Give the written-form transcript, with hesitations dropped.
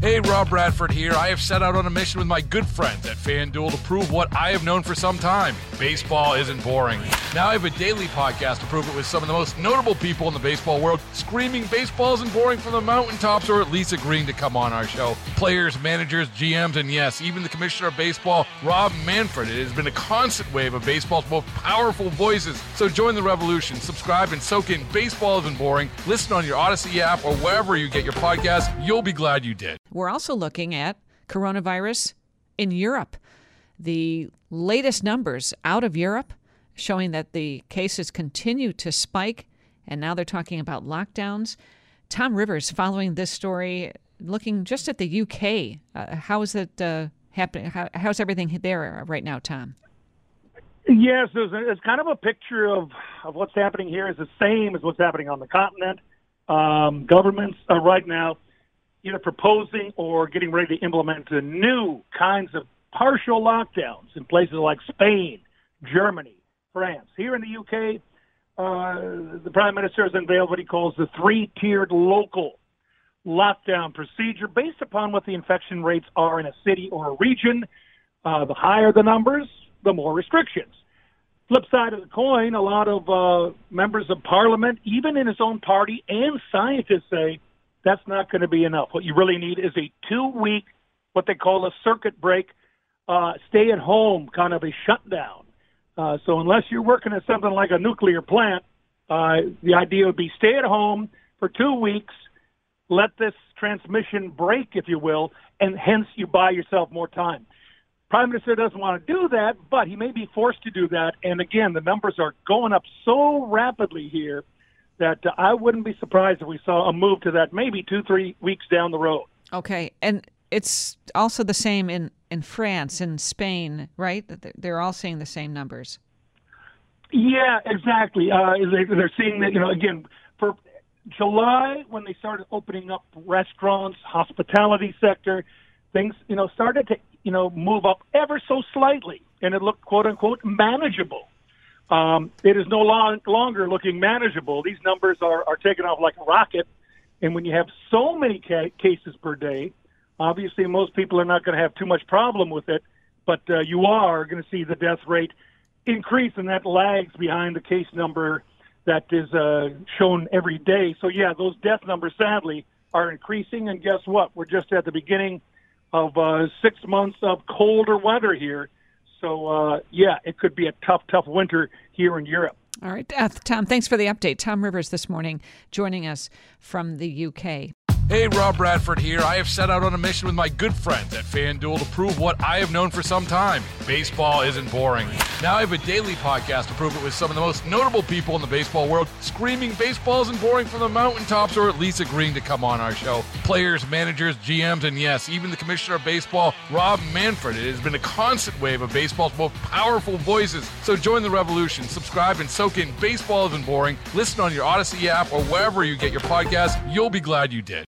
Hey, Rob Bradford here. I have set out on a mission with my good friends at FanDuel to prove what I have known for some time. Baseball isn't boring. Now I have a daily podcast to prove it with some of the most notable people in the baseball world, screaming baseball isn't boring from the mountaintops, or at least agreeing to come on our show. Players, managers, GMs, and yes, even the commissioner of baseball, Rob Manfred. It has been a constant wave of baseball's most powerful voices. So join the revolution. Subscribe and soak in Baseball Isn't Boring. Listen on your Odyssey app or wherever you get your podcasts. You'll be glad you did. We're also looking at coronavirus in Europe. The latest numbers out of Europe showing that the cases continue to spike, and now they're talking about lockdowns. Tom Rivers following this story, looking just at the UK. How is it happening? How's everything there right now, Tom? Yes, it's kind of a picture of what's happening here is the same as what's happening on the continent. Governments are right now either proposing or getting ready to implement new kinds of partial lockdowns in places like Spain, Germany, France. Here in the UK, the Prime Minister has unveiled what he calls the three-tiered local lockdown procedure based upon what the infection rates are in a city or a region. The higher the numbers, the more restrictions. Flip side of the coin, a lot of members of parliament, even in his own party, and scientists say that's not going to be enough. What you really need is a 2-week, what they call a circuit break, stay at home kind of a shutdown. So unless you're working at something like a nuclear plant, the idea would be stay at home for 2 weeks, let this transmission break, if you will, and hence you buy yourself more time. Prime Minister doesn't want to do that, but he may be forced to do that. And again, the numbers are going up so rapidly here that I wouldn't be surprised if we saw a move to that maybe 2-3 weeks down the road. Okay. And it's also the same in France and Spain, right? They're all seeing the same numbers. Yeah, exactly. They're seeing that, again, for July, when they started opening up restaurants, hospitality sector, things, started to, move up ever so slightly, and it looked, quote unquote, manageable. It is no longer looking manageable. These numbers are taking off like a rocket, and when you have so many cases per day, obviously most people are not going to have too much problem with it, but you are going to see the death rate increase, and that lags behind the case number that is shown every day. So, yeah, those death numbers, sadly, are increasing, and guess what? We're just at the beginning of 6 months of colder weather here. So, it could be a tough winter here in Europe. All right. Tom, thanks for the update. Tom Rivers this morning joining us from the UK. Hey, Rob Bradford here. I have set out on a mission with my good friends at FanDuel to prove what I have known for some time. Baseball isn't boring. Now I have a daily podcast to prove it with some of the most notable people in the baseball world, screaming baseball isn't boring from the mountaintops, or at least agreeing to come on our show. Players, managers, GMs, and yes, even the commissioner of baseball, Rob Manfred. It has been a constant wave of baseball's most powerful voices. So join the revolution. Subscribe and soak in Baseball Isn't Boring. Listen on your Odyssey app or wherever you get your podcasts. You'll be glad you did.